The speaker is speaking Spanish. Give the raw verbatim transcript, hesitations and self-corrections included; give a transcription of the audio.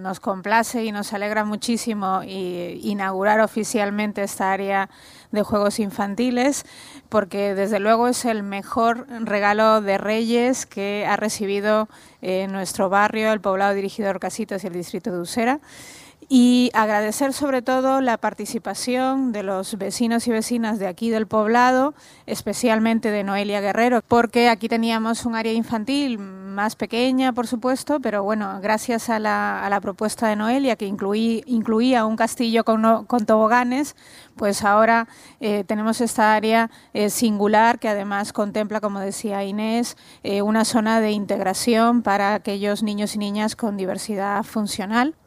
nos complace y nos alegra muchísimo y inaugurar oficialmente esta área de juegos infantiles, porque desde luego es el mejor regalo de Reyes que ha recibido eh, nuestro barrio, el poblado dirigido a Casitas y el distrito de Usera. Y agradecer sobre todo la participación de los vecinos y vecinas de aquí del poblado, especialmente de Noelia Guerrero, porque aquí teníamos un área infantil más pequeña, por supuesto, pero bueno, gracias a la, a la propuesta de Noelia, que incluí, incluía un castillo con, no, con toboganes, pues ahora eh, tenemos esta área eh, singular que además contempla, como decía Inés, eh, una zona de integración para aquellos niños y niñas con diversidad funcional.